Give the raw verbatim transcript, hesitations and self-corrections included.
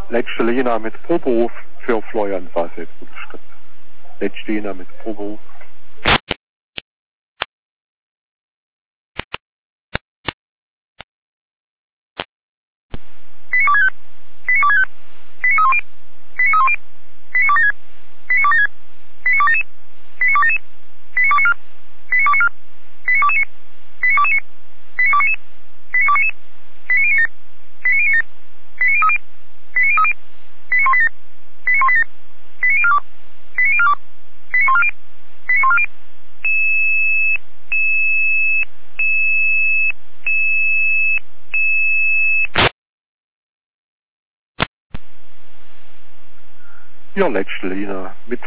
letzte Linie mit Proberuf für Florian Faset. Letzte Linie mit Proberuf. Ja, letzte Linie mit